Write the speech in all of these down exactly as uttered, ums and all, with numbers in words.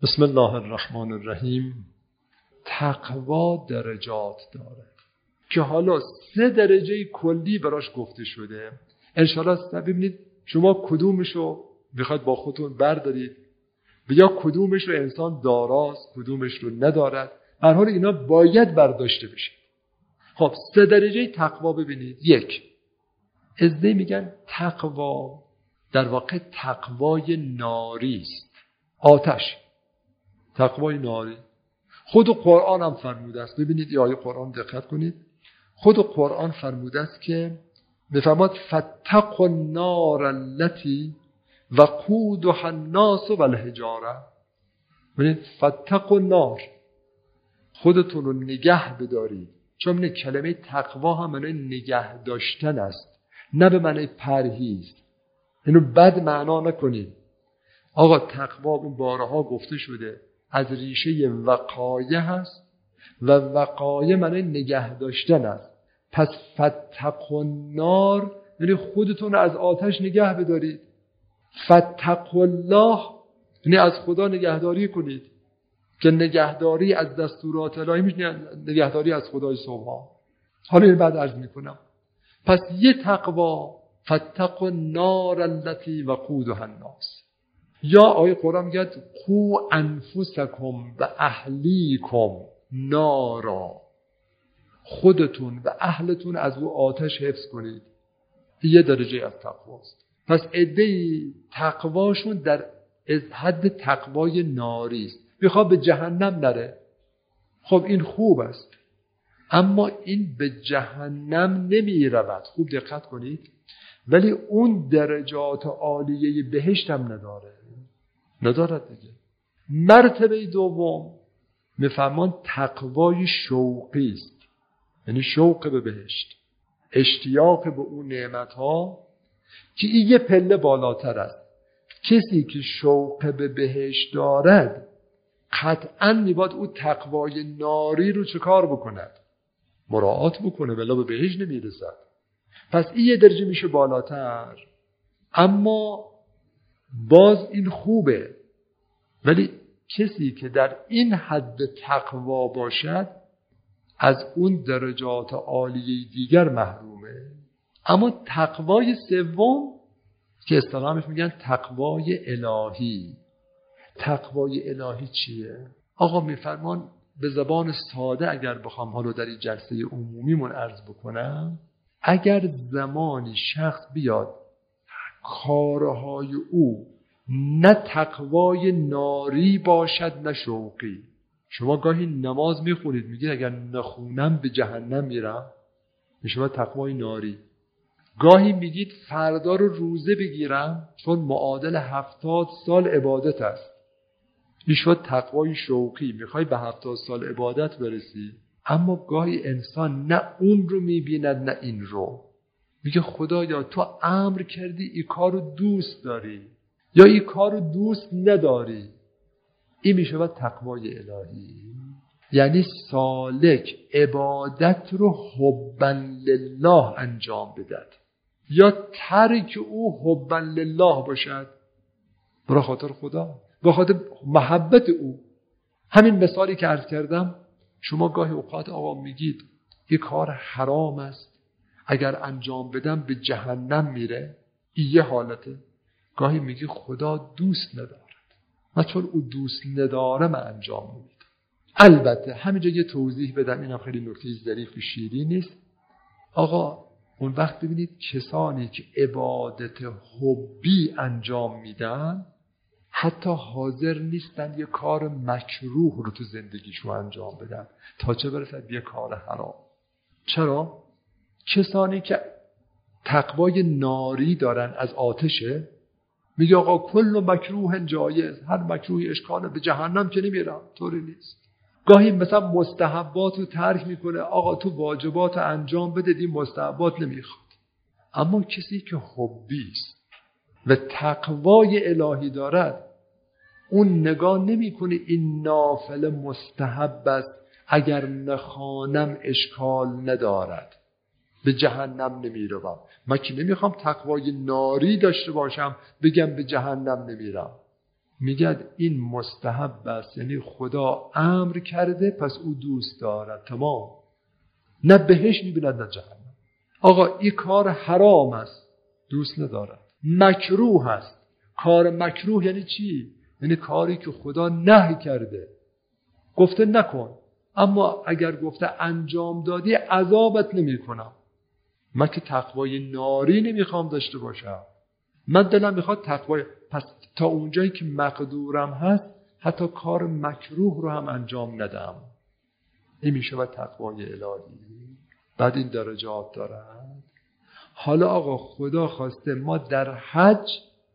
بسم الله الرحمن الرحیم. تقوا درجات داره که حالا سه درجه کلی براش گفته شده. انشاءالله ببینید شما کدومشو میخواید با خودتون بردارید و یا کدومش رو انسان داراست کدومش رو ندارد. هر حال اینا باید برداشته بشه. خب سه درجه تقوا ببینید. یک، ازده میگن تقوا در واقع تقوای ناری است، آتش، تقوای ناری. خود قرآن هم فرموده است. ببینید این آیه قرآن دقت کنید. خود قرآن فرموده است که میفرماد فاتقوا النار التي وقودها الناس والحجاره. ببینید فاتقوا النار، خودتون رو نگه بدارید. چون این کلمه تقوا هم معنی نگه داشتن است، نه به معنی پرهیز. اینو بد معنا نکنید. آقا تقوا اون بارها گفته شده از ریشه وقایه هست و وقایه معنی نگه داشتن است. پس فاتقوا النار یعنی خودتون رو از آتش نگه بدارید. فاتقوا الله یعنی از خدا نگهداری کنید که نگهداری از دستورات الهی میشه نگهداری از خدای سبحان. حالا این بعد عرض میکنم. پس یه تقوا فاتقوا النار التي وقودها الناس، یا آیه قرآن میگه قو انفسکم و اهلیکم نارا، خودتون و اهلتون از او آتش حفظ کنید. یه درجه از تقواست. پس عده‌ای تقواشون در حد تقوای ناری است، میخواد به جهنم نره. خب این خوب است، اما این به جهنم نمی رود. خوب دقت کنید. ولی اون درجات عالیه بهشت هم نداره ندارد دیگه. مرتبه دوم میفهمان تقوای شوقی است، یعنی شوق به بهشت، اشتیاق به اون نعمت ها که این یه پله بالاتر است. کسی که شوق به بهشت دارد قطعاً میباید او تقوای ناری رو چه کار بکند؟ مراعات بکنه، ولی به بهشت نمیرسد. پس این یه درجه میشه بالاتر. اما باز این خوبه، ولی کسی که در این حد تقوا باشد از اون درجات عالیه دیگر محرومه. اما تقوای سوم که اصطلاحش میگن تقوای الهی. تقوای الهی چیه؟ آقا میفرمان به زبان ساده اگر بخوام حالا در این جلسه عمومیمون عرض بکنم، اگر زمانی شخص بیاد کارهای او نه تقوای ناری باشد نه شوقی. شما گاهی نماز میخونید میگید اگر نخونم به جهنم میرم، میشه تقوای ناری. گاهی میگید فردا رو روزه بگیرم چون معادل هفتاد سال عبادت است، میشه تقوای شوقی. میخوای به هفتاد سال عبادت برسی، اما گاهی انسان نه اون رو میبیند نه این رو. میگه خدایا تو امر کردی این کار رو دوست داری یا این کار رو دوست نداری. این میشه با تقوای الهی. یعنی سالک عبادت رو حبا لله انجام بدد یا ترک او حبا لله باشد، برای خاطر خدا، به خاطر محبت او. همین مثالی که عرض کردم، شما گاهی اوقات آقا میگید این کار حرام است، اگر انجام بدم به جهنم میره. این یه حالته. گاهی میگی خدا دوست ندارد، من چون او دوست نداره من انجام میدم. البته همینجا یه توضیح بدم، اینم خیلی نکته ظریف و شیرین نیست. آقا اون وقت ببینید کسانی که عبادت حبی انجام میدن حتی حاضر نیستن یه کار مکروه رو تو زندگیشون انجام بدن تا چه برسد یه کار حرام. چرا؟ کسانی که تقوای ناری دارن از آتشه، میگه آقا کل مکروه جایز، هر مکروهی اشکاله، به جهنم که نمیرم. طوری نیست. گاهی مثلا مستحبات رو ترک میکنه، آقا تو واجبات انجام بده، این مستحبات نمیخواد. اما کسی که حبی است و تقوای الهی دارد، اون نگاه نمیکنه این نافل مستحب است، اگر نخوانم اشکال ندارد، به جهنم نمیروم. من که نمیخوام تقوای ناری داشته باشم بگم به جهنم نمیرم. میگه این مستحب است، یعنی خدا امر کرده پس او دوست دارد، تمام. نه بهش میبیند نه جهنم. آقا این کار حرام است، دوست ندارد. مکروه است. کار مکروه یعنی چی؟ یعنی کاری که خدا نهی کرده، گفته نکن، اما اگر گفته انجام دادی عذابت نمی کنم. من که تقوای ناری نمیخوام داشته باشم، من دلم میخواد تقوای، پس تا اونجایی که مقدورم هست حتی کار مکروه رو هم انجام ندم. این میشه و تقوای الهی. بعد این درجات دارد. حالا آقا خدا خواسته ما در حج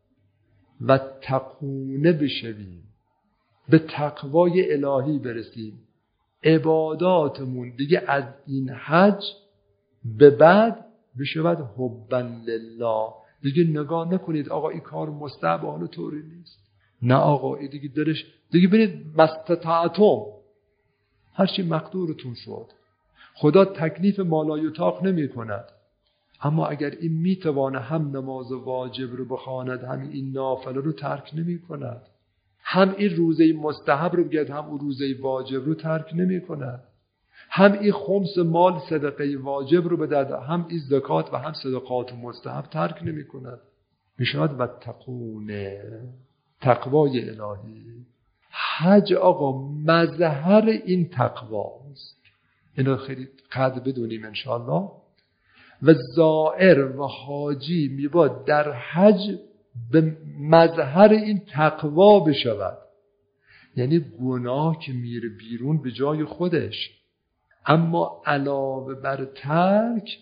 و تقونه بشویم، به تقوای الهی برسیم. عباداتمون دیگه از این حج به بعد بشود حبا لله. دیگه نگاه نکنید آقا این کار مستحب، حالا طوری نیست. نه آقا این دیگه درش دیگه ببینید مستطاعتم، هرچی مقدورتون شد. خدا تکلیف مالایطاق نمی کند، اما اگر این میتوانه هم نماز واجب رو بخواند هم این نافله رو ترک نمی کند، هم این روزه مستحب رو بگید هم اون روزه واجب رو ترک نمی کند، هم این خمس مال صدقه واجب رو بدهد هم این زکات و هم صدقات مستحب ترک نمی کند. میشود و تقونه، تقوای الهی. حج آقا مظهر این تقواست، اینو خیلی قدر بدونیم انشاءالله. و زائر و حاجی میباد در حج به مظهر این تقوا بشود، یعنی گناه که میره بیرون به جای خودش، اما علاوه بر ترک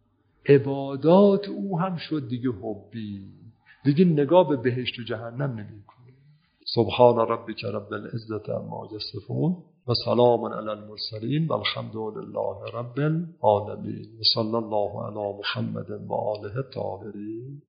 عبادات او هم شد دیگه حبی، دیگه نگاه به بهشت و جهنم نمیکنه. سبحان ربک رب العزة عما یصفون و سلام علی المرسلین و الحمد لله رب العالمین و صلی الله علی محمد و آله الطاهرین.